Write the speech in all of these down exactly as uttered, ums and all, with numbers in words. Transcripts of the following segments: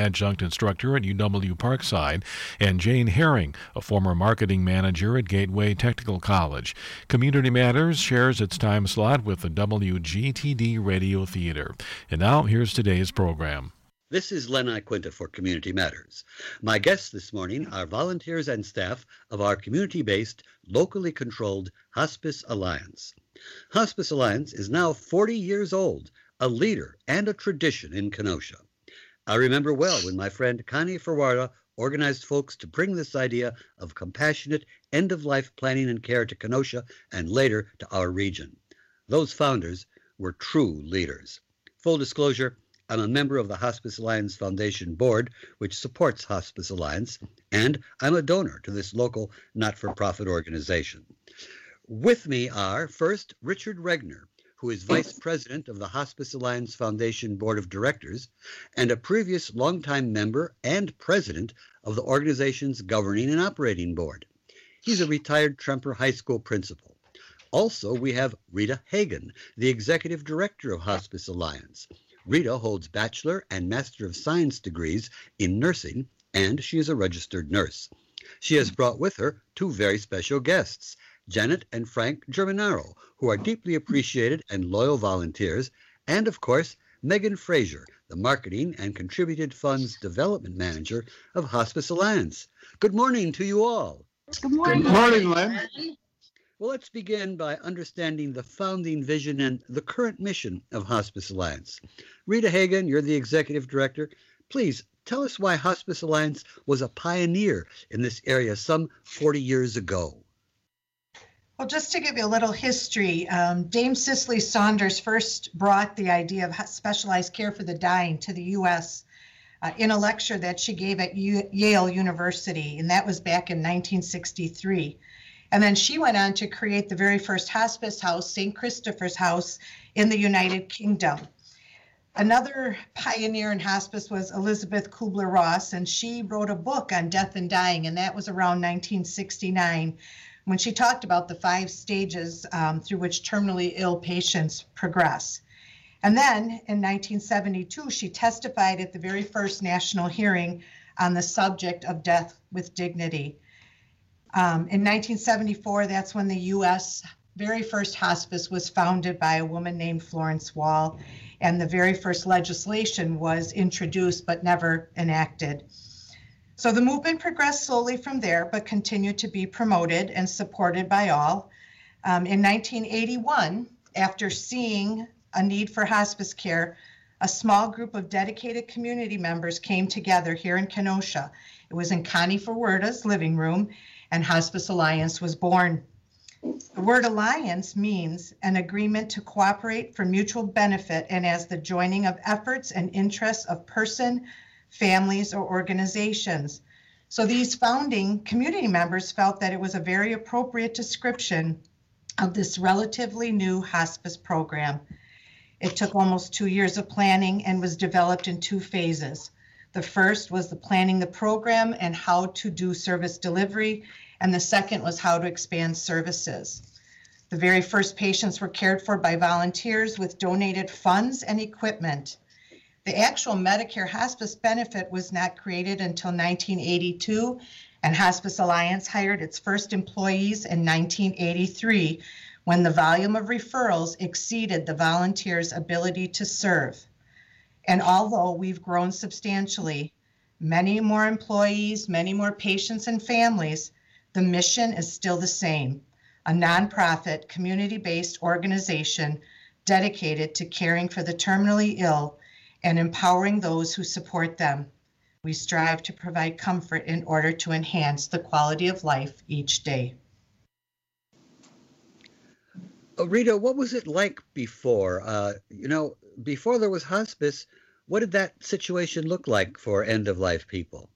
adjunct instructor at U W Parkside, and Jane Herring, a former marketing manager at Gateway Technical College. Community Matters shares its time slot with the W G T D Radio Theater. And now, here's today's program. This is Len Iquinta for Community Matters. My guests this morning are volunteers and staff of our community-based, locally controlled Hospice Alliance. Hospice Alliance is now forty years old, a leader and a tradition in Kenosha. I remember well when my friend Connie Ferwara organized folks to bring this idea of compassionate end-of-life planning and care to Kenosha and later to our region. Those founders were true leaders. Full disclosure, I'm a member of the Hospice Alliance Foundation Board, which supports Hospice Alliance, and I'm a donor to this local not-for-profit organization. With me are, first, Richard Regner, who is Vice President of the Hospice Alliance Foundation Board of Directors and a previous longtime member and President of the organization's Governing and Operating Board. He's a retired Tremper High School principal. Also, we have Rita Hagen, the Executive Director of Hospice Alliance. Rita holds Bachelor and Master of Science degrees in nursing, and she is a registered nurse. She has brought with her two very special guests, Janet and Frank Germanaro, who are deeply appreciated and loyal volunteers, and, of course, Megan Frazier, the Marketing and Contributed Funds Development Manager of Hospice Alliance. Good morning to you all. Good morning. Good morning, Len. Well, let's begin by understanding the founding vision and the current mission of Hospice Alliance. Rita Hagen, you're the Executive Director. Please tell us why Hospice Alliance was a pioneer in this area some forty years ago. Well, just to give you a little history, um, Dame Cicely Saunders first brought the idea of specialized care for the dying to the U S uh, in a lecture that she gave at U- Yale University, and that was back in nineteen sixty-three. And then she went on to create the very first hospice house, Saint Christopher's House, in the United Kingdom. Another pioneer in hospice was Elizabeth Kubler-Ross, and she wrote a book on death and dying, and that was around nineteen sixty-nine, when she talked about the five stages um, through which terminally ill patients progress. And then in nineteen seventy-two, she testified at the very first national hearing on the subject of death with dignity. Um, in nineteen seventy-four, that's when the U S very first hospice was founded by a woman named Florence Wall, and the very first legislation was introduced but never enacted. So the movement progressed slowly from there, but continued to be promoted and supported by all. Um, in nineteen eighty-one, after seeing a need for hospice care, a small group of dedicated community members came together here in Kenosha. It was in Connie Ferwara's living room, and Hospice Alliance was born. The word alliance means an agreement to cooperate for mutual benefit and as the joining of efforts and interests of person, families, or organizations. So these founding community members felt that it was a very appropriate description of this relatively new hospice program. It took almost two years of planning and was developed in two phases. The first was the planning the program and how to do service delivery, and the second was how to expand services. The very first patients were cared for by volunteers with donated funds and equipment. The actual Medicare hospice benefit was not created until nineteen eighty-two, and Hospice Alliance hired its first employees in nineteen eighty-three, when the volume of referrals exceeded the volunteers' ability to serve. And although we've grown substantially, many more employees, many more patients and families, the mission is still the same, a nonprofit, community-based organization dedicated to caring for the terminally ill and empowering those who support them. We strive to provide comfort in order to enhance the quality of life each day. Uh, Rita, what was it like before? Uh, you know, before there was hospice, what did that situation look like for end-of-life people?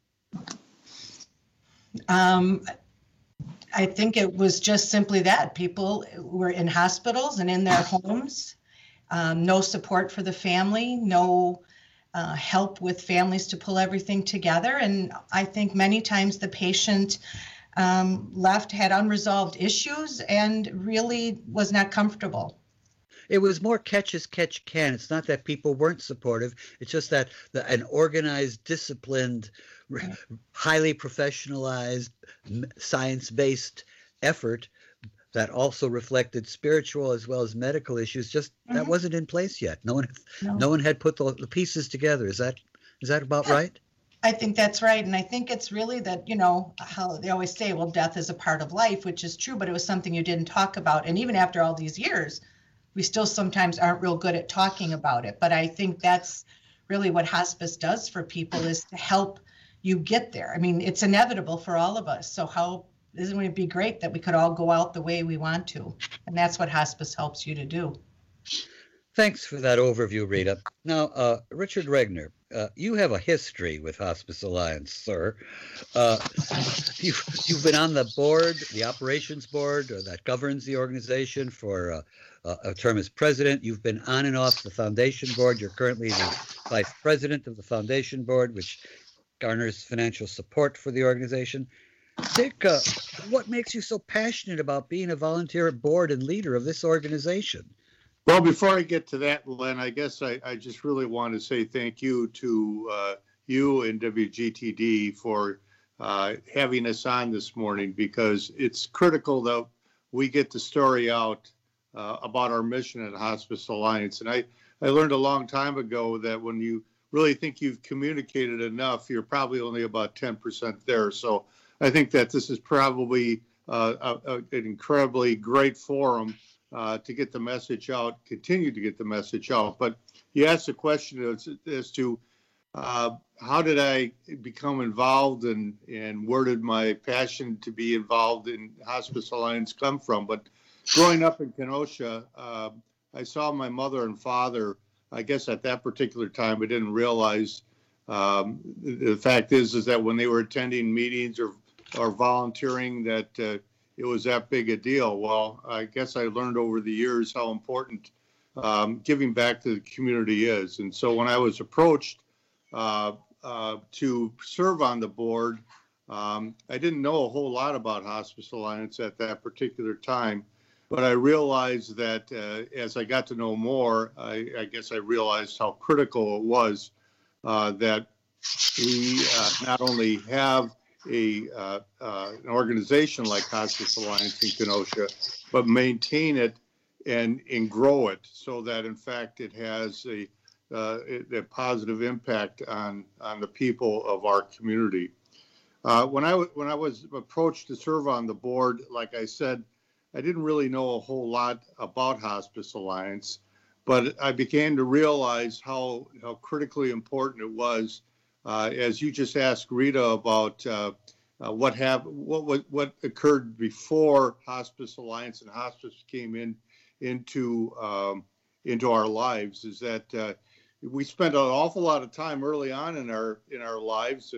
Um, I think it was just simply that. People were in hospitals and in their homes, um, no support for the family, no uh, help with families to pull everything together. And I think many times the patient um, left, had unresolved issues, and really was not comfortable. it was more catch as catch can. It's not that people weren't supportive. It's just that the, an organized, disciplined, highly professionalized, science-based effort that also reflected spiritual as well as medical issues, just mm-hmm. that wasn't in place yet. No one, no, no one had put the, the pieces together. Is that is that about yeah. right? I think that's right. And I think it's really that, you know, how they always say, well, death is a part of life, which is true, but it was something you didn't talk about. And even after all these years, we still sometimes aren't real good at talking about it. But I think that's really what hospice does for people, is to help you get there. I mean, it's inevitable for all of us. So how isn't it be great that we could all go out the way we want to? And that's what hospice helps you to do. Thanks for that overview, Rita. Now, uh, Richard Regner, uh, you have a history with Hospice Alliance, sir. Uh, you've, you've been on the board, the operations board, or that governs the organization, for uh, uh, a term as president. You've been on and off the foundation board. You're currently the vice president of the foundation board, which garners financial support for the organization. Dick, uh, what makes you so passionate about being a volunteer board and leader of this organization? Well, before I get to that, Len, I guess I, I just really want to say thank you to uh, you and W G T D for uh, having us on this morning, because it's critical that we get the story out uh, about our mission at Hospice Alliance. And I, I learned a long time ago that when you really think you've communicated enough, you're probably only about ten percent there. So I think that this is probably uh, a, a, an incredibly great forum Uh, to get the message out, continue to get the message out. But you asked the question as, as to uh, how did I become involved, and, and where did my passion to be involved in Hospice Alliance come from? But growing up in Kenosha, uh, I saw my mother and father. I guess at that particular time, I didn't realize um, the fact is, is that when they were attending meetings or, or volunteering, that uh, it was that big a deal. Well, I guess I learned over the years how important um, giving back to the community is. And so when I was approached uh, uh, to serve on the board, um, I didn't know a whole lot about Hospice Alliance at that particular time, but I realized that uh, as I got to know more, I, I guess I realized how critical it was uh, that we uh, not only have a uh, uh, an organization like Hospice Alliance in Kenosha, but maintain it and and grow it so that in fact it has a uh, a positive impact on on the people of our community. Uh, when I w- when I was approached to serve on the board, like I said, I didn't really know a whole lot about Hospice Alliance, but I began to realize how how critically important it was. Uh, as you just asked Rita about uh, uh, what happened, what, what what occurred before Hospice Alliance and hospice came in into um, into our lives, is that uh, we spent an awful lot of time early on in our in our lives.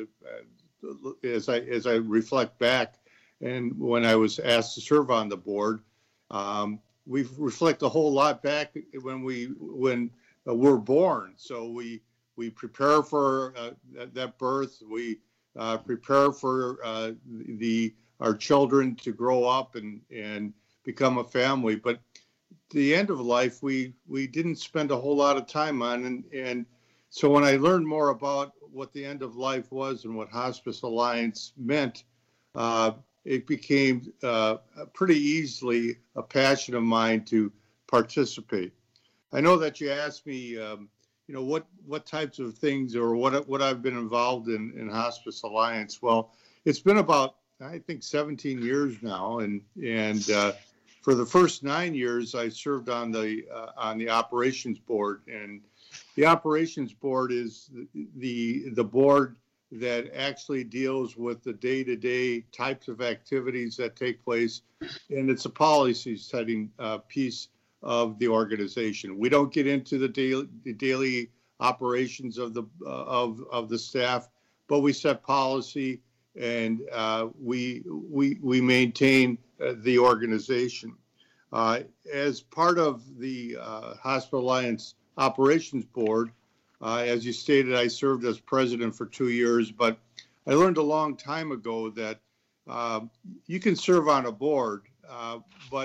Uh, as I as I reflect back, and when I was asked to serve on the board, um, we reflect a whole lot back when we when uh, we're born. So we. We prepare for uh, that, that birth. We uh, prepare for uh, the our children to grow up and, and become a family. But the end of life, we we didn't spend a whole lot of time on. And, and so when I learned more about what the end of life was and what Hospice Alliance meant, uh, it became uh, pretty easily a passion of mine to participate. I know that you asked me, um, you know, what, what types of things or what what I've been involved in in Hospice Alliance. Well, it's been about, I think, seventeen years now, and and uh, for the first nine years, I served on the uh, on the operations board, and the operations board is the the, the board that actually deals with the day-to-day types of activities that take place, and it's a policy setting uh, piece of the organization. We don't get into the daily, the daily operations of the uh, of of the staff, but we set policy and uh, we we we maintain uh, the organization. Uh, as part of the uh, Hospice Alliance Operations Board, uh, as you stated, I served as president for two years, but I learned a long time ago that uh, you can serve on a board, uh, but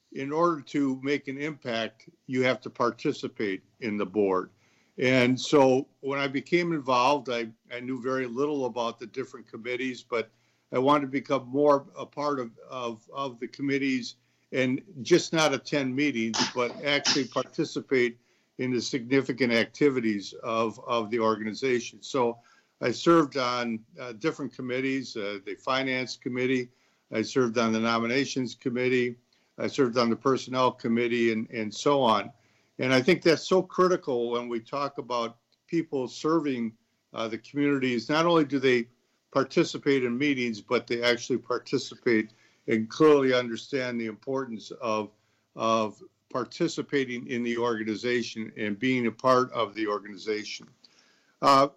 in order to make an impact, you have to participate in the board. And so when I became involved, I, I knew very little about the different committees, but I wanted to become more a part of, of, of the committees and just not attend meetings, but actually participate in the significant activities of, of the organization. So I served on uh, different committees, uh, the Finance Committee, I served on the Nominations Committee, I served on the Personnel Committee, and, and so on. And I think that's so critical when we talk about people serving uh, the communities. Not only do they participate in meetings, but they actually participate and clearly understand the importance of, of participating in the organization and being a part of the organization. Uh,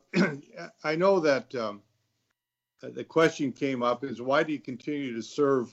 I know that um, the question came up is, why do you continue to serve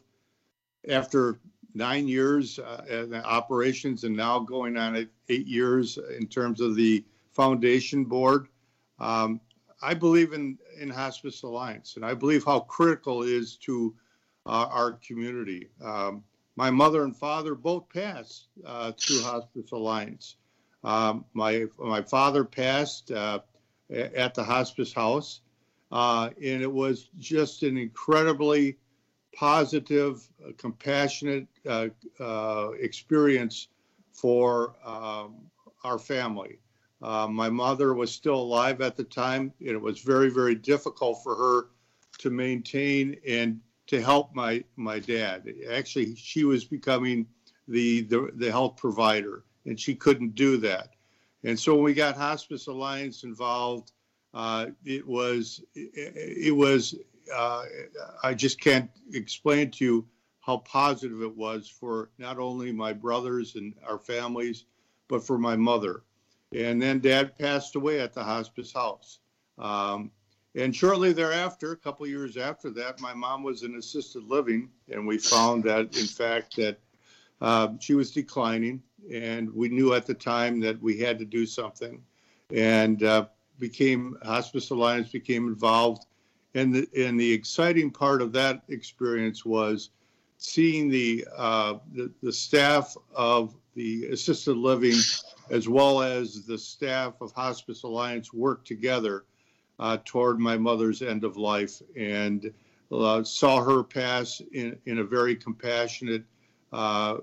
after nine years uh, in operations and now going on eight years in terms of the foundation board? Um, I believe in, in Hospice Alliance, and I believe how critical it is to uh, our community. Um, my mother and father both passed uh, through Hospice Alliance. Um, my, my father passed uh, at the hospice house, uh, and it was just an incredibly positive, uh, compassionate uh, uh, experience for um, our family. Uh, my mother was still alive at the time, and it was very, very difficult for her to maintain and to help my my dad. Actually, she was becoming the the, the health provider, and she couldn't do that. And so when we got Hospice Alliance involved, uh, it was it, it was. Uh, I just can't explain to you how positive it was for not only my brothers and our families, but for my mother. And then Dad passed away at the hospice house. Um, and shortly thereafter, a couple years after that, my mom was in assisted living, and we found that, in fact, that uh, she was declining, and we knew at the time that we had to do something. And uh, became Hospice Alliance became involved. And the, and the exciting part of that experience was seeing the, uh, the the staff of the assisted living as well as the staff of Hospice Alliance work together uh, toward my mother's end of life, and uh, saw her pass in, in a very compassionate uh,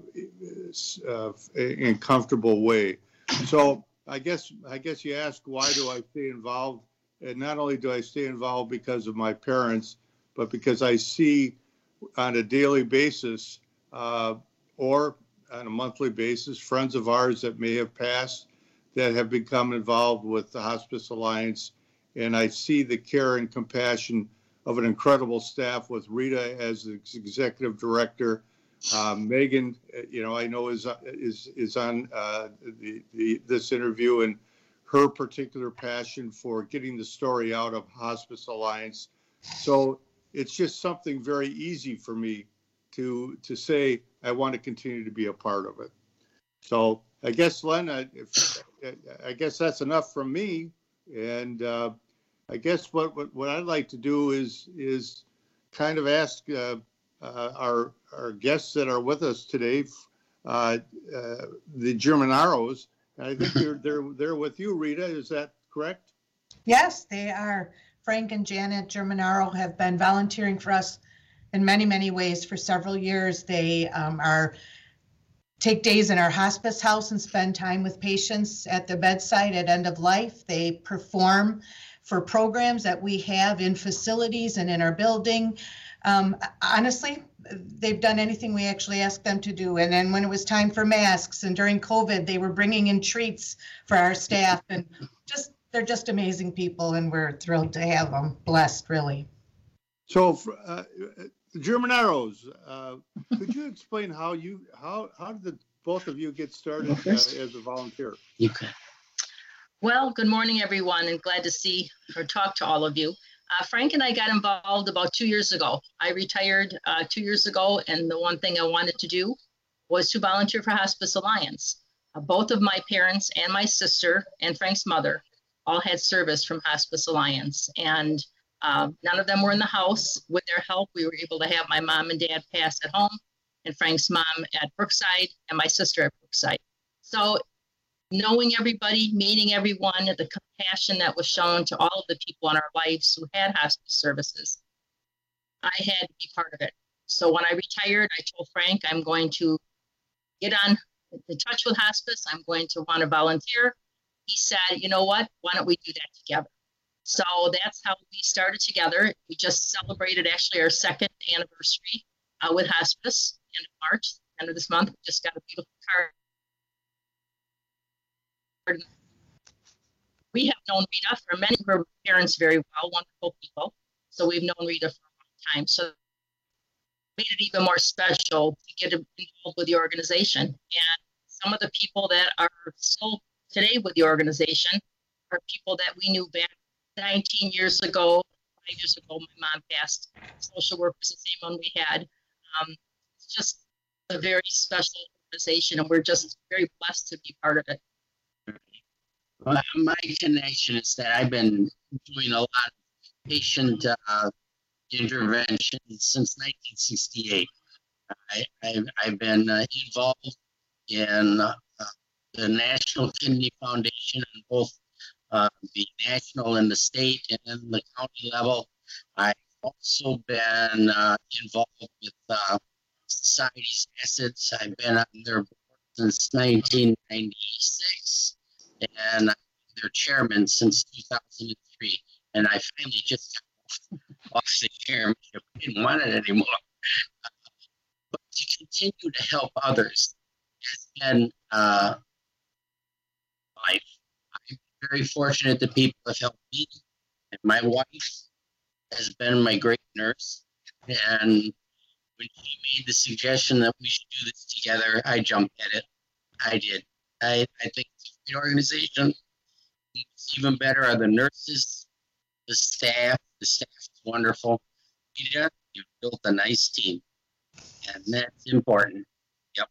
uh, and comfortable way. So I guess I guess you ask, why do I stay involved? And not only do I stay involved because of my parents, but because I see on a daily basis uh, or on a monthly basis friends of ours that may have passed that have become involved with the Hospice Alliance. And I see the care and compassion of an incredible staff with Rita as the executive director. Um, Megan, you know, I know is is is on uh, the, the this interview, and her particular passion for getting the story out of Hospice Alliance. So it's just something very easy for me to to say I want to continue to be a part of it. So I guess, Len, I, if, I guess that's enough from me. And uh, I guess what, what what I'd like to do is is kind of ask uh, uh, our our guests that are with us today, uh, uh, the Germanaros. I think they're they're they're with you, Rita. Is that correct? Yes, they are. Frank and Janet Germanaro have been volunteering for us in many, many ways for several years. They um, are take days in our hospice house and spend time with patients at the bedside at end of life. They perform for programs that we have in facilities and in our building. Um, honestly, they've done anything we actually asked them to do. And then when it was time for masks and during COVID, they were bringing in treats for our staff, and just, they're just amazing people, and we're thrilled to have them. Blessed, really. So, uh, Germanaros, uh, could you explain how you, how, how did the, both of you get started uh, as a volunteer? You can. Well, good morning, everyone, and glad to see or talk to all of you. Uh, Frank and I got involved about two years ago. I retired uh, two years ago, and the one thing I wanted to do was to volunteer for Hospice Alliance. Uh, both of my parents and my sister and Frank's mother all had service from Hospice Alliance, and uh, none of them were in the house. With their help, we were able to have my mom and dad pass at home. and Frank's mom at Brookside, and my sister at Brookside. So knowing everybody, meeting everyone, the compassion that was shown to all of the people in our lives who had hospice services, I had to be part of it. So when I retired, I told Frank I'm going to get on in touch with hospice. I'm going to want to volunteer. He said, you know what, why don't we do that together? So that's how we started together. We just celebrated actually our second anniversary uh, with hospice, end of March, end of this month. We just got a beautiful card. We have known Rita for many of her parents very well, wonderful people. So we've known Rita for a long time. So it made it even more special to get involved with the organization. And some of the people that are still today with the organization are people that we knew back nineteen years ago, five years ago. My mom passed. Social work was the same one we had. Um, it's just a very special organization, and we're just very blessed to be part of it. Well, my connection is that I've been doing a lot of patient uh, intervention since nineteen sixty-eight. I, I've, I've been uh, involved in uh, the National Kidney Foundation on both uh, the national and the state and then the county level. I've also been uh, involved with uh, Society's Assets. I've been on their board since nineteen ninety-six, and I'm their chairman since two thousand three. And I finally just got off, off the chairmanship. I didn't want it anymore. Uh, but to continue to help others has been uh, life. I'm very fortunate that people have helped me, and my wife has been my great nurse. And when she made the suggestion that we should do this together, I jumped at it. I did. I, I think it's a great organization. It's even better are the nurses, the staff. The staff is wonderful. Rita, you've built a nice team, and that's important. Yep.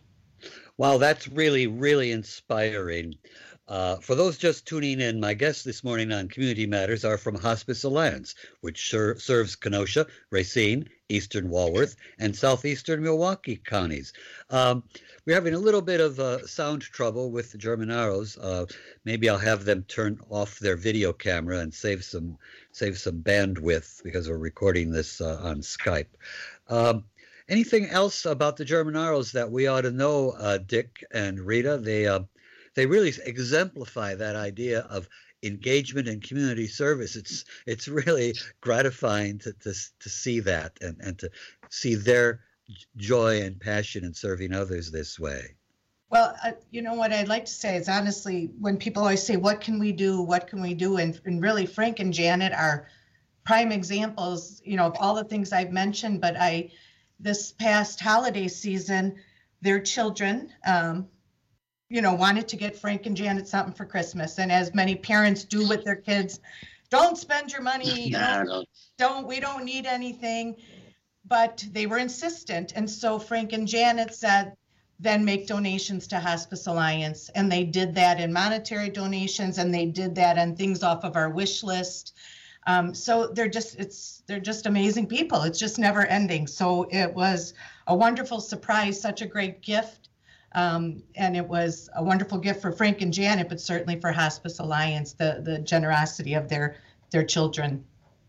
Wow, that's really, really inspiring. Uh, for those just tuning in, my guests this morning on Community Matters are from Hospice Alliance, which ser- serves Kenosha, Racine, Eastern Walworth, and southeastern Milwaukee counties. Um, we're having a little bit of uh, sound trouble with the German-Aros. Uh, maybe I'll have them turn off their video camera and save some save some bandwidth because we're recording this uh, on Skype. Um, anything else about the German-Aros that we ought to know, uh, Dick and Rita? They uh, they really exemplify that idea of engagement and community service. It's it's really gratifying to to, to see that and, and to see their joy and passion in serving others this way. Well, uh, you know what I'd like to say is honestly, when people always say, what can we do? What can we do? And, and really, Frank and Janet are prime examples, you know, of all the things I've mentioned. But I, this past holiday season, their children, um, you know, wanted to get Frank and Janet something for Christmas. And as many parents do with their kids, don't spend your money. You Nah, know, no. don't, we don't need anything. But they were insistent. And so Frank and Janet said, then make donations to Hospice Alliance. And they did that in monetary donations, and they did that on things off of our wish list. Um, so they're just, it's, they're just amazing people. It's just never ending. So it was a wonderful surprise, such a great gift. Um, and it was a wonderful gift for Frank and Janet, but certainly for Hospice Alliance, the, the generosity of their, their children.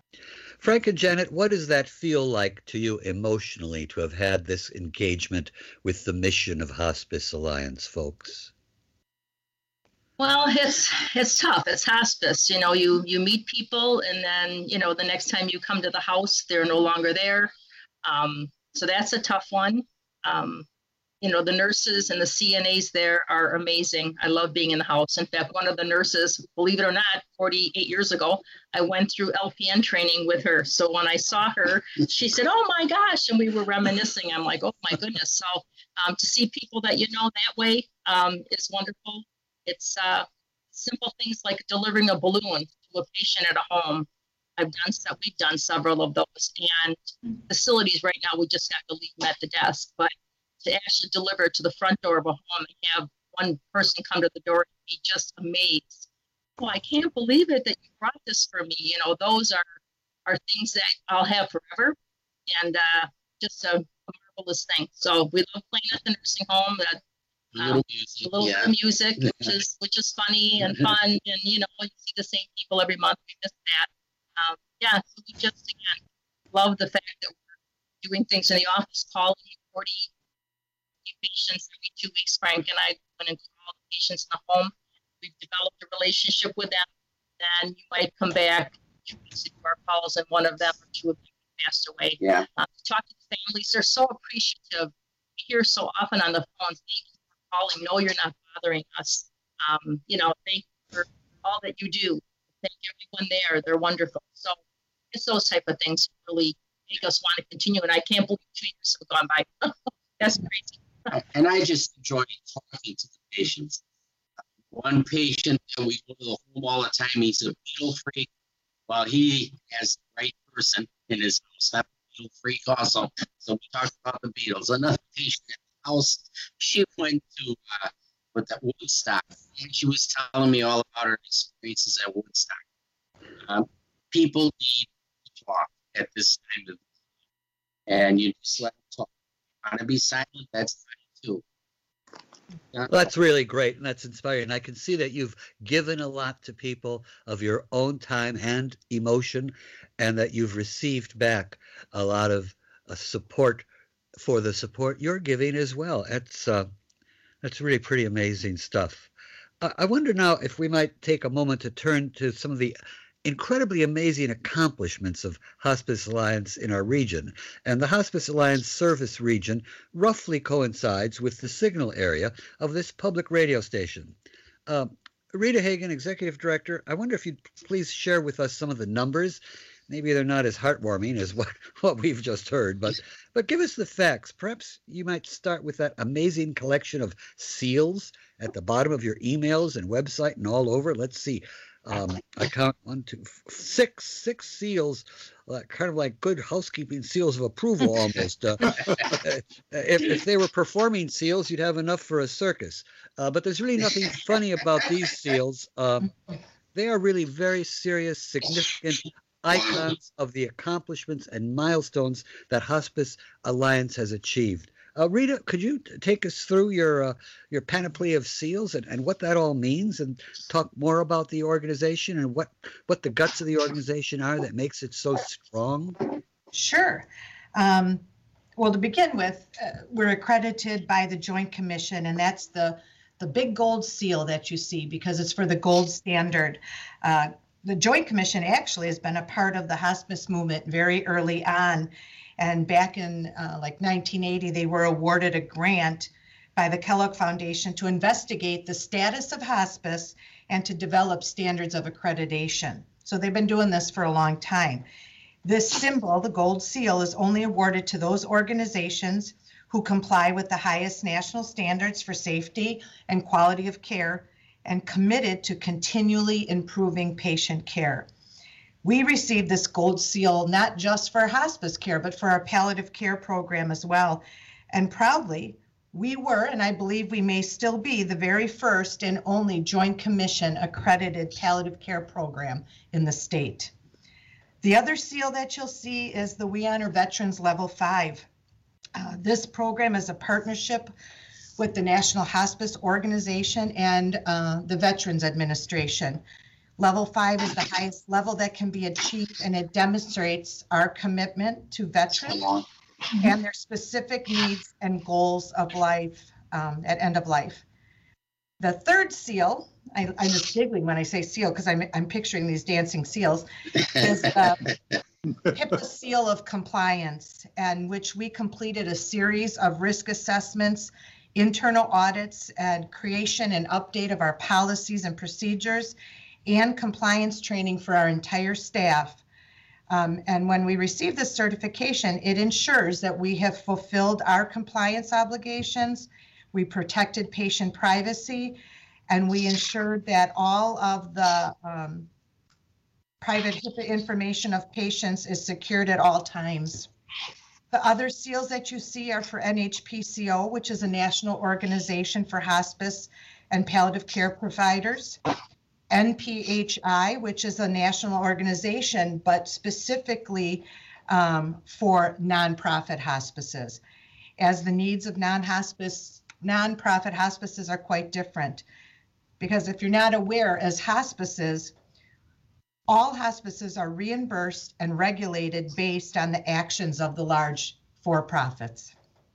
Frank and Janet, what does that feel like to you emotionally to have had this engagement with the mission of Hospice Alliance folks? Well, it's it's tough. It's hospice. You know, you you meet people, and then, you know, the next time you come to the house, they're no longer there. Um, so that's a tough one. Um, you know, the nurses and the C N As there are amazing. I love being in the house. In fact, one of the nurses, believe it or not, forty-eight years ago, I went through L P N training with her. So when I saw her, she said, oh my gosh, and we were reminiscing. I'm like, oh my goodness. So um, to see people that you know that way um, is wonderful. It's uh, simple things like delivering a balloon to a patient at a home. I've done so, we've done several of those, and facilities right now, we just have to leave them at the desk. But to actually deliver it to the front door of a home and have one person come to the door and be just amazed. Oh, I can't believe it that you brought this for me. You know, those are are things that I'll have forever, and uh, just a, a coolest thing. So we love playing at the nursing home. That A little music, a little yeah. bit of music, which is which is funny and fun, and you know you see the same people every month. We miss that. Um, yeah, so we just again love the fact that we're doing things in the office, calling forty patients every two weeks. Frank and I went and called patients in the home. We've developed a relationship with them. Then you might come back two weeks into our calls, and one of them or two of them passed away. Yeah. Uh, talking to families, they're so appreciative. We hear so often on the phones, thank you for calling. No, you're not bothering us. Um, you know, thank you for all that you do. Thank everyone there. They're wonderful. So it's those type of things really make us want to continue. And I can't believe two years have gone by. That's crazy. And I just enjoy talking to the patients. One patient that we go to the home all the time, he's a beetle freak. Well, he has the right person in his house, not a beetle freak also. So we talked about the beetles. Another patient at the house, she went to uh, with that Woodstock, and she was telling me all about her experiences at Woodstock. Um, people need to talk at this time of the day, and you just let them talk. If you want to be silent, that's fine too. Well, that's really great, and that's inspiring. And I can see that you've given a lot to people of your own time and emotion, and that you've received back a lot of uh, support for the support you're giving as well. That's uh, that's really pretty amazing stuff. Uh, I wonder now if we might take a moment to turn to some of the incredibly amazing accomplishments of Hospice Alliance in our region. And the Hospice Alliance service region roughly coincides with the signal area of this public radio station. Uh, Rita Hagen, Executive Director, I wonder if you'd please share with us some of the numbers. Maybe they're not as heartwarming as what, what we've just heard, but, but give us the facts. Perhaps you might start with that amazing collection of seals at the bottom of your emails and website and all over. Let's see. Um, I count one, two, six, six seals, uh, kind of like good housekeeping seals of approval almost. Uh, if, if they were performing seals, you'd have enough for a circus. Uh, but there's really nothing funny about these seals. Um, they are really very serious, significant icons of the accomplishments and milestones that Hospice Alliance has achieved. Uh, Rita, could you t- take us through your uh, your panoply of seals and, and what that all means, and talk more about the organization and what, what the guts of the organization are that makes it so strong? Sure. Um, well, to begin with, uh, we're accredited by the Joint Commission, and that's the, the big gold seal that you see because it's for the gold standard. Uh, the Joint Commission actually has been a part of the hospice movement very early on. And back in uh, like nineteen eighty, they were awarded a grant by the Kellogg Foundation to investigate the status of hospice and to develop standards of accreditation. So they've been doing this for a long time. This symbol, the gold seal, is only awarded to those organizations who comply with the highest national standards for safety and quality of care and committed to continually improving patient care. We received this gold seal not just for hospice care, but for our palliative care program as well. And proudly, we were, and I believe we may still be, the very first and only Joint Commission accredited palliative care program in the state. The other seal that you'll see is the We Honor Veterans Level five. Uh, this program is a partnership with the National Hospice Organization and uh, the Veterans Administration. Level five is the highest level that can be achieved, and it demonstrates our commitment to veterans and their specific needs and goals of life um, at end of life. The third seal, I, I'm just giggling when I say seal because I'm, I'm picturing these dancing seals, is the HIPAA seal of compliance, and which we completed a series of risk assessments, internal audits, and creation and update of our policies and procedures, and compliance training for our entire staff. Um, and when we receive this certification, it ensures that we have fulfilled our compliance obligations, we protected patient privacy, and we ensured that all of the um, private HIPAA information of patients is secured at all times. The other seals that you see are for N H P C O, which is a national organization for hospice and palliative care providers. N P H I, which is a national organization, but specifically um, for nonprofit hospices. as the needs of non-hospice, nonprofit hospices are quite different. Because if you're not aware, as hospices, all hospices are reimbursed and regulated based on the actions of the large for-profits.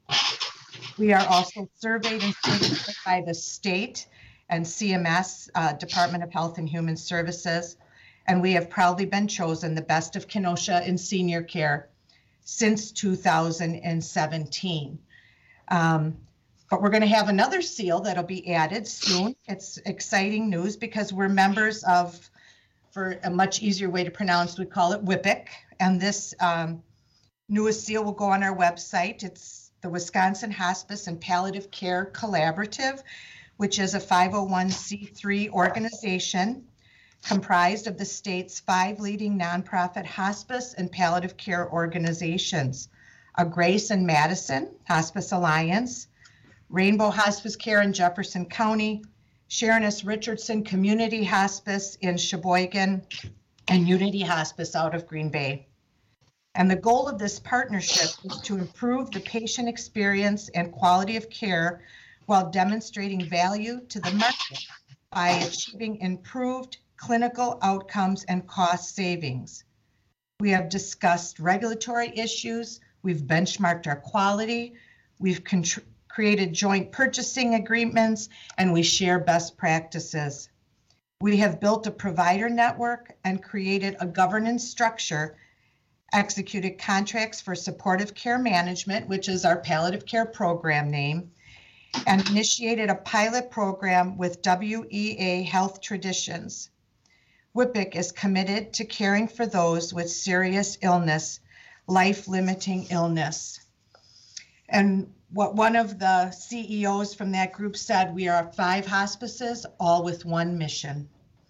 We are also surveyed and certified by the state and C M S, uh, Department of Health and Human Services, and we have proudly been chosen the best of Kenosha in senior care since two thousand seventeen. Um, but we're going to have another seal that'll be added soon. It's exciting news because we're members of, for a much easier way to pronounce, we call it WIPIC, and this um, newest seal will go on our website. It's the Wisconsin Hospice and Palliative Care Collaborative, which is a five oh one c three organization comprised of the state's five leading nonprofit hospice and palliative care organizations: a Grace and Madison Hospice Alliance, Rainbow Hospice Care in Jefferson County, Sharon S. Richardson Community Hospice in Sheboygan, and Unity Hospice out of Green Bay. And the goal of this partnership is to improve the patient experience and quality of care while demonstrating value to the market by achieving improved clinical outcomes and cost savings. We have discussed regulatory issues, we've benchmarked our quality, we've contr- created joint purchasing agreements, and we share best practices. We have built a provider network and created a governance structure, executed contracts for supportive care management, which is our palliative care program name, and initiated a pilot program with W E A Health Traditions. WIPIC is committed to caring for those with serious illness, life-limiting illness. And what one of the C E Os from that group said, we are five hospices, all with one mission.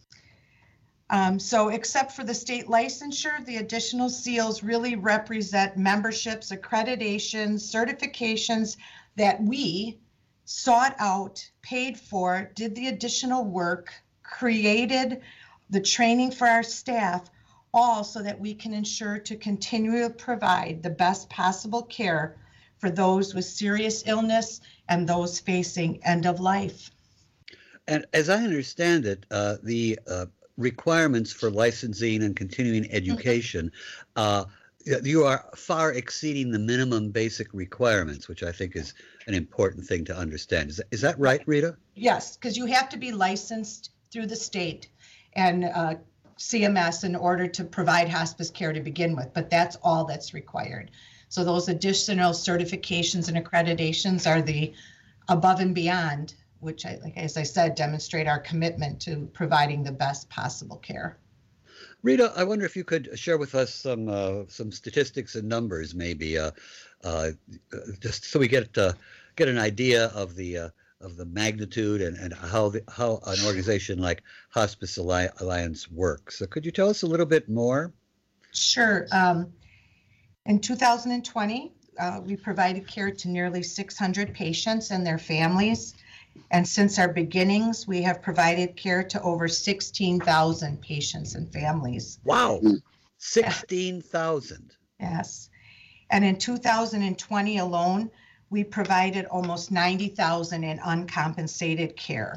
Um, so except for the state licensure, the additional seals really represent memberships, accreditations, certifications that we sought out, paid for, did the additional work, created the training for our staff, all so that we can ensure to continue to provide the best possible care for those with serious illness and those facing end of life. And as I understand it, uh, the uh, requirements for licensing and continuing education, uh, you are far exceeding the minimum basic requirements, which I think is an important thing to understand. Is that, is that right, Rita? Yes, because you have to be licensed through the state and uh, C M S in order to provide hospice care to begin with, but that's all that's required. So those additional certifications and accreditations are the above and beyond, which, I, like as I said, demonstrate our commitment to providing the best possible care. Rita, I wonder if you could share with us some uh, some statistics and numbers, maybe, uh, uh, just so we get uh, get an idea of the uh, of the magnitude and, and how the, how an organization like Hospice Alliance works. So could you tell us a little bit more? Sure. Um, in two thousand twenty, uh, we provided care to nearly six hundred patients and their families. And since our beginnings, we have provided care to over sixteen thousand patients and families. Wow, sixteen thousand. Yes. And in two thousand twenty alone, we provided almost ninety thousand in uncompensated care.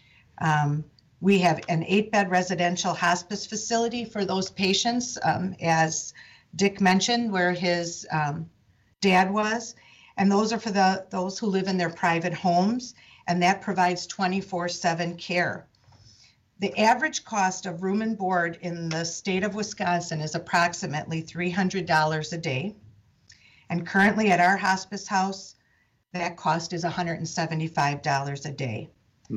Um, we have an eight-bed residential hospice facility for those patients, um, as Dick mentioned, where his um, dad was. And those are for the those who live in their private homes, and that provides twenty-four seven care. The average cost of room and board in the state of Wisconsin is approximately three hundred dollars a day. And currently at our hospice house, that cost is one hundred seventy-five dollars a day.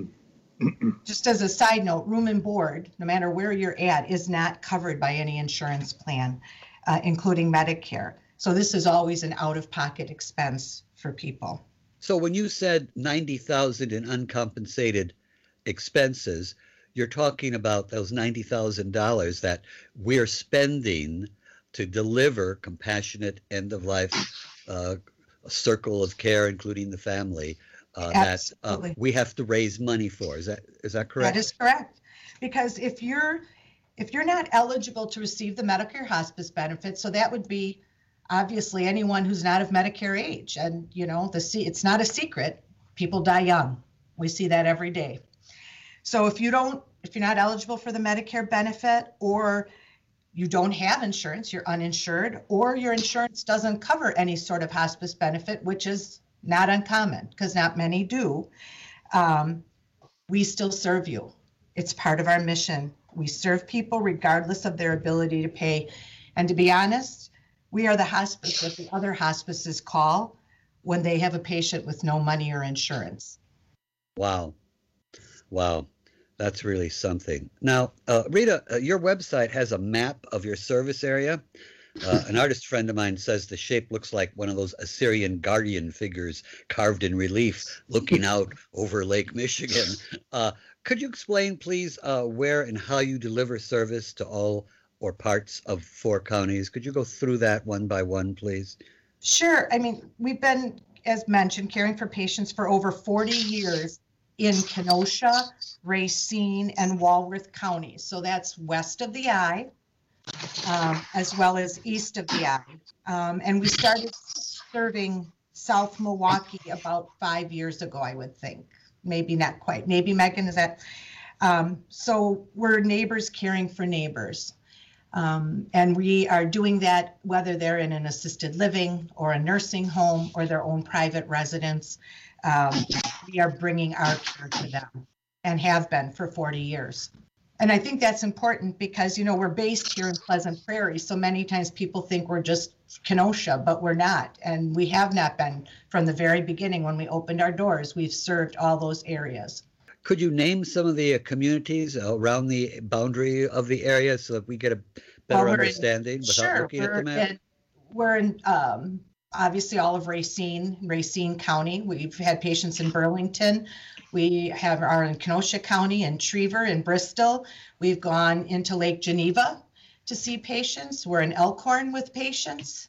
Just as a side note, room and board, no matter where you're at, is not covered by any insurance plan, uh, including Medicare. So this is always an out-of-pocket expense for people. So when you said ninety thousand in uncompensated expenses, you're talking about those ninety thousand dollars that we're spending to deliver compassionate end-of-life uh, circle of care, including the family, uh, that uh, we have to raise money for. Is that is that correct? That is correct. Because if you're if you're not eligible to receive the Medicare hospice benefit, so that would be obviously anyone who's not of Medicare age. And, you know, the it's not a secret. People die young. We see that every day. So if you don't, if you're not eligible for the Medicare benefit, or you don't have insurance, you're uninsured, or your insurance doesn't cover any sort of hospice benefit, which is not uncommon because not many do, um, we still serve you. It's part of our mission. We serve people regardless of their ability to pay. And to be honest, we are the hospice that the other hospices call when they have a patient with no money or insurance. Wow. Wow. That's really something. Now, uh, Rita, uh, your website has a map of your service area. Uh, an artist friend of mine says the shape looks like one of those Assyrian guardian figures carved in relief looking out over Lake Michigan. Uh, could you explain, please, uh, where and how you deliver service to all or parts of four counties? Could you go through that one by one, please? Sure. I mean, we've been, as mentioned, caring for patients for over forty years in Kenosha, Racine, and Walworth counties. So that's west of the I, um, as well as east of the I. Um, and we started serving South Milwaukee about five years ago, I would think. Maybe not quite. Maybe, Megan, is that? Um, so we're neighbors caring for neighbors. Um, and we are doing that whether they're in an assisted living or a nursing home or their own private residence. Um, we are bringing our care to them and have been for forty years. And I think that's important because, you know, we're based here in Pleasant Prairie. So many times people think we're just Kenosha, but we're not. And we have not been from the very beginning. When we opened our doors, we've served all those areas. Could you name some of the uh, communities around the boundary of the area so that we get a better well, understanding in, without sure, looking at the map? In, we're in um, obviously all of Racine, Racine County. We've had patients in Burlington. We have are in Kenosha County and Trevor and Bristol. We've gone into Lake Geneva to see patients. We're in Elkhorn with patients.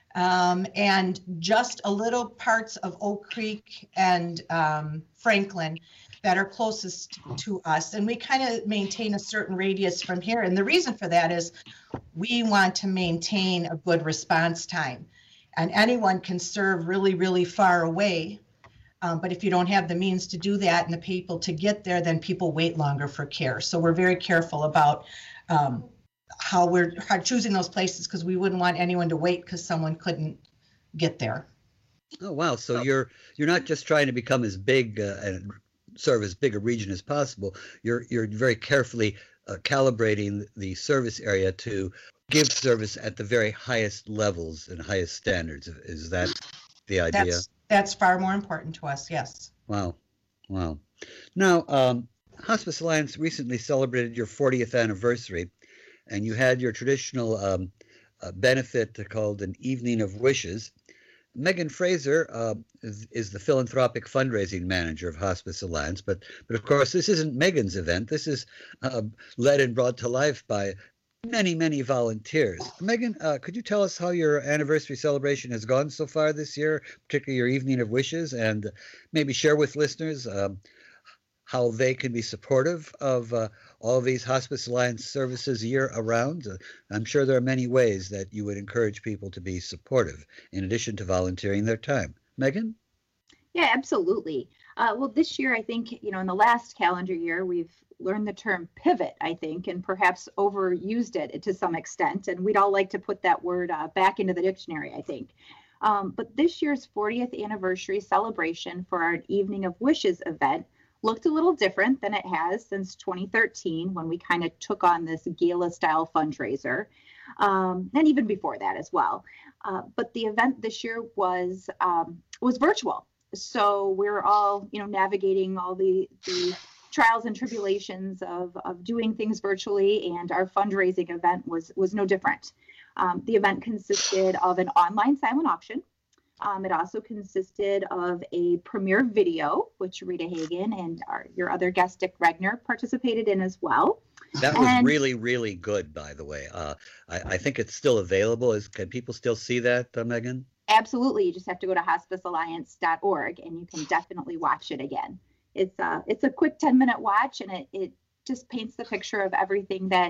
Um, and just a little parts of Oak Creek and um, Franklin that are closest to us. And we kind of maintain a certain radius from here. And the reason for that is we want to maintain a good response time. And anyone can serve really, really far away. Um, but if you don't have the means to do that and the people to get there, then people wait longer for care. So we're very careful about um, how we're how choosing those places because we wouldn't want anyone to wait because someone couldn't get there. Oh, wow. So you're you're not just trying to become as big uh, and serve as big a region as possible. You're you're very carefully uh, calibrating the service area to give service at the very highest levels and highest standards. Is that the idea? That's, that's far more important to us, yes. Wow. Wow. Now, um, Hospice Alliance recently celebrated your fortieth anniversary, and you had your traditional um, uh, benefit called an Evening of Wishes. Megan Fraser uh, is, is the philanthropic fundraising manager of Hospice Alliance, but but of course this isn't Megan's event. This is uh, led and brought to life by many, many volunteers. Megan, uh, could you tell us how your anniversary celebration has gone so far this year, particularly your Evening of Wishes, and maybe share with listeners um, how they can be supportive of uh, all of these Hospice Alliance services year around? Uh, I'm sure there are many ways that you would encourage people to be supportive in addition to volunteering their time. Megan? Yeah, absolutely. Uh, well, this year, I think, you know, in the last calendar year, we've learned the term pivot, I think, and perhaps overused it to some extent. And we'd all like to put that word uh, back into the dictionary, I think. Um, but this year's fortieth anniversary celebration for our Evening of Wishes event looked a little different than it has since twenty thirteen, when we kind of took on this gala-style fundraiser, um, and even before that as well. Uh, but the event this year was um, was virtual. So we're all, you know, navigating all the, the trials and tribulations of, of doing things virtually, and our fundraising event was, was no different. Um, the event consisted of an online silent auction. Um, it also consisted of a premiere video, which Rita Hagen and our, your other guest, Dick Regner, participated in as well. That was and, really, really good, by the way. Uh, I, I think it's still available. Is, can people still see that, uh, Megan? Absolutely. You just have to go to hospice alliance dot org and you can definitely watch it again. It's a, it's a quick ten minute watch, and it, it just paints the picture of everything that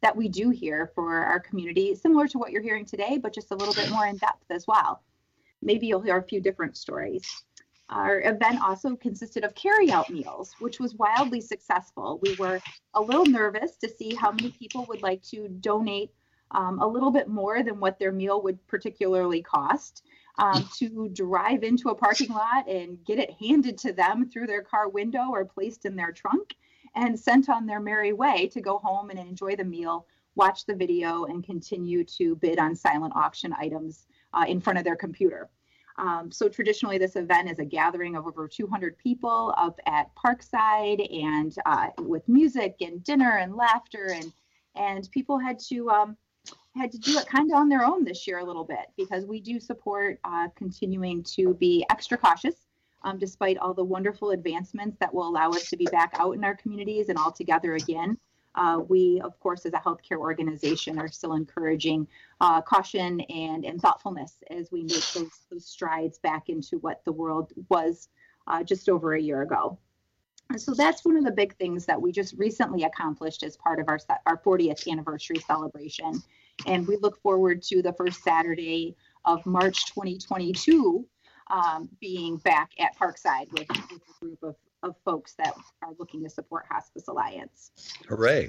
that we do here for our community, similar to what you're hearing today, but just a little bit more in depth as well. Maybe you'll hear a few different stories. Our event also consisted of carry-out meals, which was wildly successful. We were a little nervous to see how many people would like to donate um, a little bit more than what their meal would particularly cost, um, to drive into a parking lot and get it handed to them through their car window or placed in their trunk and sent on their merry way to go home and enjoy the meal, watch the video, and continue to bid on silent auction items uh, in front of their computer. Um, so traditionally, this event is a gathering of over two hundred people up at Parkside, and uh, with music and dinner and laughter, and and people had to um, had to do it kind of on their own this year a little bit, because we do support uh, continuing to be extra cautious, um, despite all the wonderful advancements that will allow us to be back out in our communities and all together again. Uh, we, of course, as a healthcare organization, are still encouraging uh, caution and, and thoughtfulness as we make those, those strides back into what the world was uh, just over a year ago. And so that's one of the big things that we just recently accomplished as part of our, our fortieth anniversary celebration. And we look forward to the first Saturday of March twenty twenty-two um, being back at Parkside with, with a group of of folks that are looking to support Hospice Alliance. Hooray.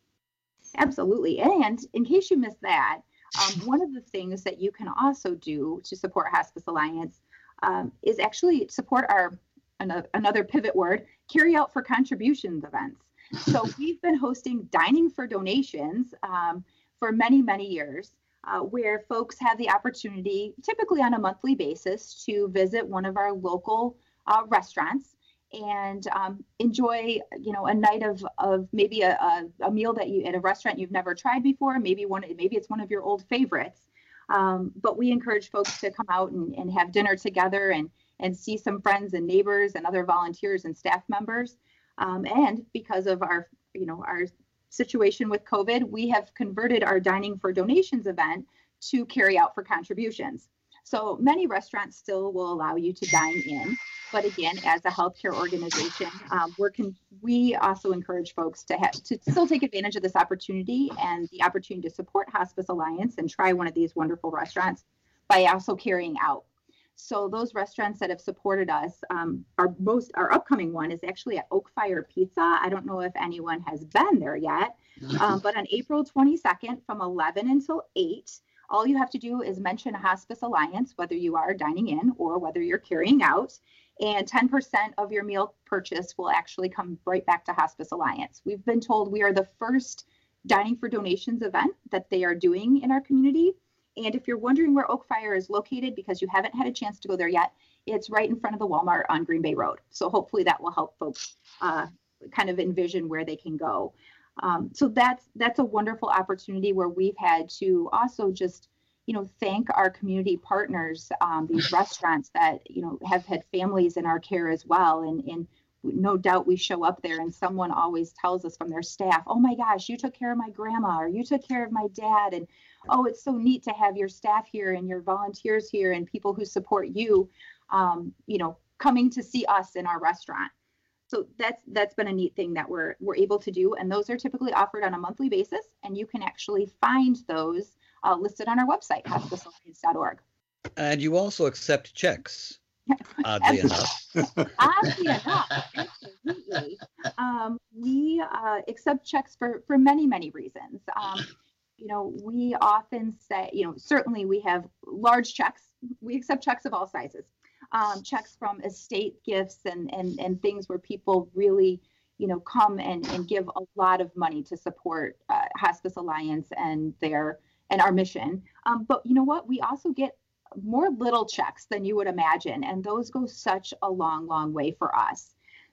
Absolutely. And in case you missed that, um, one of the things that you can also do to support Hospice Alliance um, is actually support our, another, another pivot word, carry out for contributions events. So we've been hosting dining for donations um, for many, many years, uh, where folks have the opportunity, typically on a monthly basis, to visit one of our local uh, restaurants and um, enjoy, you know, a night of of maybe a, a, a meal that you at a restaurant you've never tried before. Maybe one, maybe it's one of your old favorites. Um, but we encourage folks to come out and, and have dinner together and and see some friends and neighbors and other volunteers and staff members. Um, and because of our, you know, our situation with COVID, we have converted our Dining for Donations event to carry out for contributions. So many restaurants still will allow you to dine in, but again, as a healthcare organization, um, we're con- we also encourage folks to have to still take advantage of this opportunity and the opportunity to support Hospice Alliance and try one of these wonderful restaurants by also carrying out. So those restaurants that have supported us, um, our most our upcoming one is actually at Oak Fire Pizza. I don't know if anyone has been there yet, um, but on April twenty-second from eleven until eight. All you have to do is mention Hospice Alliance, whether you are dining in or whether you're carrying out, and ten percent of your meal purchase will actually come right back to Hospice Alliance. We've been told we are the first Dining for Donations event that they are doing in our community. And if you're wondering where Oak Fire is located because you haven't had a chance to go there yet, it's right in front of the Walmart on Green Bay Road. So hopefully that will help folks uh, kind of envision where they can go. Um, so that's that's a wonderful opportunity where we've had to also just, you know, thank our community partners, um, these restaurants that, you know, have had families in our care as well. And, and no doubt we show up there and someone always tells us from their staff, oh my gosh, you took care of my grandma, or you took care of my dad. And oh, it's so neat to have your staff here and your volunteers here and people who support you, um, you know, coming to see us in our restaurant. So that's that's been a neat thing that we're we're able to do, and those are typically offered on a monthly basis, and you can actually find those uh, listed on our website, hospice alliance dot org. And you also accept checks, oddly enough. Oddly enough, absolutely. Um, we uh, accept checks for for many many reasons. Um, you know, we often say, you know, certainly we have large checks. We accept checks of all sizes. Um, checks from estate gifts and, and, and things where people really, you know, come and, and give a lot of money to support uh, Hospice Alliance and their and our mission. Um, but you know what? We also get more little checks than you would imagine, and those go such a long, long way for us.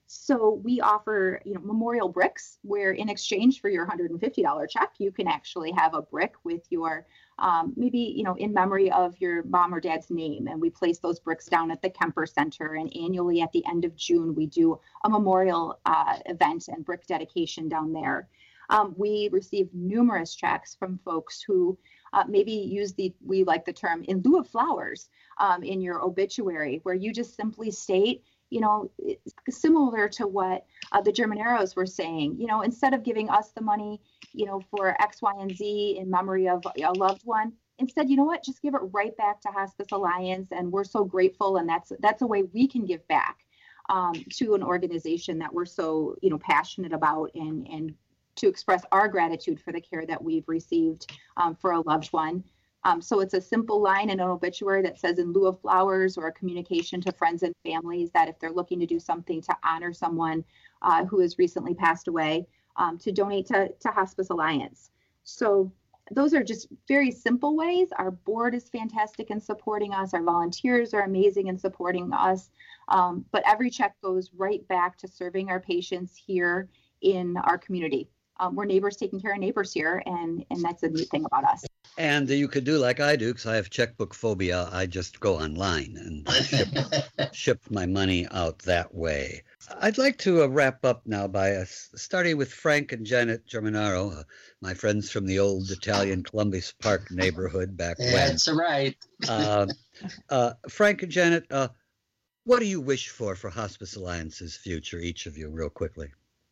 So we offer, you know, memorial bricks, where in exchange for your one hundred fifty dollars check, you can actually have a brick with your Um, maybe, you know, in memory of your mom or dad's name. And we place those bricks down at the Kemper Center. And annually at the end of June, we do a memorial uh, event and brick dedication down there. Um, we receive numerous checks from folks who uh, maybe use the, we like the term, in lieu of flowers um, in your obituary, where you just simply state, you know, similar to what uh, the German Arrows were saying, you know, instead of giving us the money, you know, for X, Y, and Z in memory of a loved one. Instead, you know what, just give it right back to Hospice Alliance. And we're so grateful. And that's that's a way we can give back um, to an organization that we're so, you know, passionate about, and, and to express our gratitude for the care that we've received um, for a loved one. Um, so it's a simple line in an obituary that says, in lieu of flowers, or a communication to friends and families that if they're looking to do something to honor someone uh, who has recently passed away, um, to donate to, to Hospice Alliance. So those are just very simple ways. Our board is fantastic in supporting us. Our volunteers are amazing in supporting us. Um, but every check goes right back to serving our patients here in our community. Um, we're neighbors taking care of neighbors here, and, and that's a neat thing about us. And you could do like I do, because I have checkbook phobia. I just go online and ship, ship my money out that way. I'd like to uh, wrap up now by uh, starting with Frank and Janet Germanaro, uh, my friends from the old Italian Columbus Park neighborhood back when. That's right. uh, uh, Frank and Janet, uh, what do you wish for for Hospice Alliance's future, each of you, real quickly?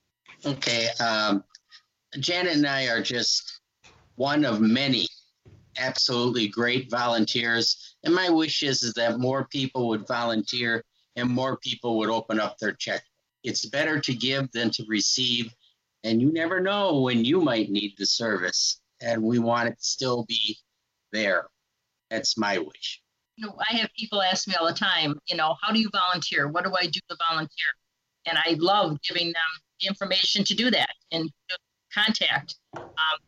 Okay. Um, Janet and I are just one of many absolutely great volunteers. And my wish is, is that more people would volunteer and more people would open up their check. It's better to give than to receive. And you never know when you might need the service. And we want it to still be there. That's my wish. You know, I have people ask me all the time, you know, how do you volunteer? What do I do to volunteer? And I love giving them the information to do that and to contact. Um,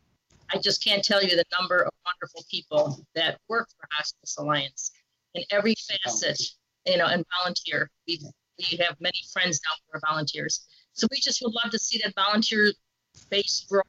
I just can't tell you the number of wonderful people that work for Hospice Alliance in every facet, you know, and volunteer. We we have many friends now who are volunteers. So we just would love to see that volunteer base grow.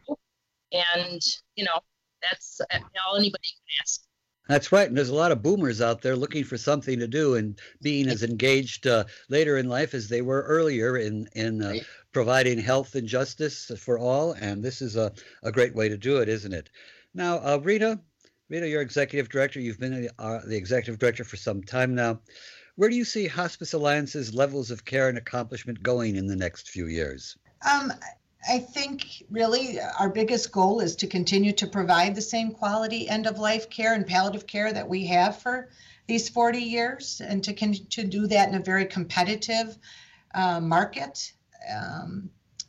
And, you know, that's all anybody can ask. That's right. And there's a lot of boomers out there looking for something to do and being as engaged uh, later in life as they were earlier in, in uh, providing health and justice for all. And this is a, a great way to do it, isn't it? Now, uh, Rita, Rita, you're executive director. You've been the, uh, the executive director for some time now. Where do you see Hospice Alliance's levels of care and accomplishment going in the next few years? Um, I think really our biggest goal is to continue to provide the same quality end-of-life care and palliative care that we have for these forty years, and to con- to do that in a very competitive uh, market, um,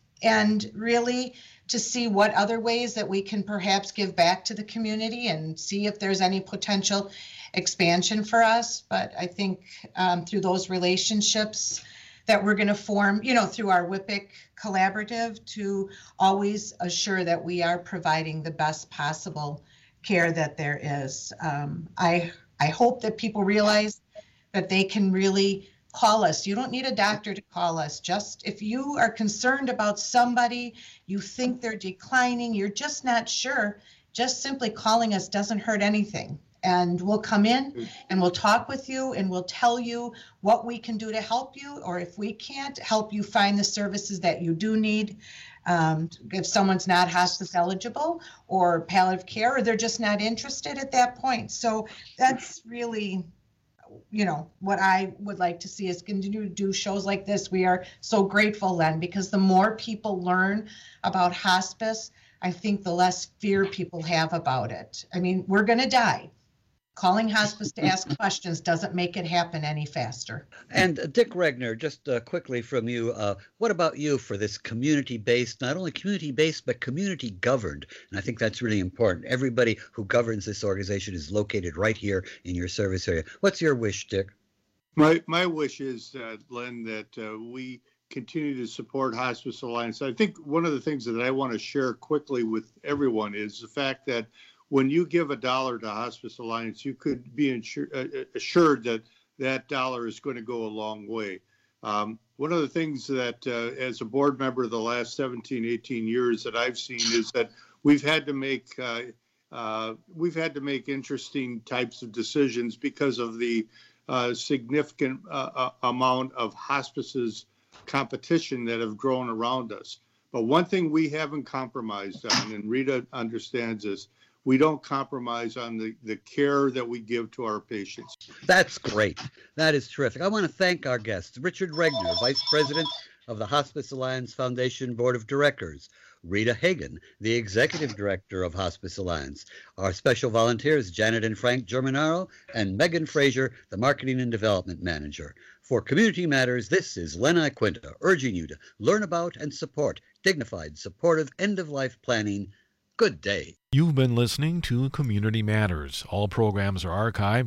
and really to see what other ways that we can perhaps give back to the community and see if there's any potential expansion for us. But I think um, through those relationships that we're going to form, you know, through our W I P I C collaborative, to always assure that we are providing the best possible care that there is. Um, I I hope that people realize that they can really call us. You don't need a doctor to call us. Just if you are concerned about somebody, you think they're declining, you're just not sure, just simply calling us doesn't hurt anything. And we'll come in and we'll talk with you and we'll tell you what we can do to help you, or if we can't, help you find the services that you do need. Um, if someone's not hospice eligible or palliative care, or they're just not interested at that point. So that's really, you know, what I would like to see is continue to do shows like this. We are so grateful, Len, because the more people learn about hospice, I think the less fear people have about it. I mean, we're going to die. Calling hospice to ask questions doesn't make it happen any faster. And uh, Dick Regner, just uh, quickly from you, uh, what about you for this community-based, not only community-based, but community-governed? And I think that's really important. Everybody who governs this organization is located right here in your service area. What's your wish, Dick? My my wish is, uh, Len, that uh, we continue to support Hospice Alliance. I think one of the things that I want to share quickly with everyone is the fact that when you give a dollar to Hospice Alliance, you could be insur- uh, assured that that dollar is going to go a long way. Um, one of the things that, uh, as a board member the last seventeen, eighteen years that I've seen is that we've had to make uh, uh, we've had to make interesting types of decisions because of the uh, significant uh, uh, amount of hospices competition that have grown around us. But one thing we haven't compromised on, and Rita understands this, we don't compromise on the, the care that we give to our patients. That's great. That is terrific. I want to thank our guests, Richard Regner, Vice President of the Hospice Alliance Foundation Board of Directors, Rita Hagen, the Executive Director of Hospice Alliance. Our special volunteers, Janet and Frank Germanaro, and Megan Frazier, the Marketing and Development Manager. For Community Matters, this is Len Quinta, urging you to learn about and support dignified, supportive end-of-life planning. Good day. You've been listening to Community Matters. All programs are archived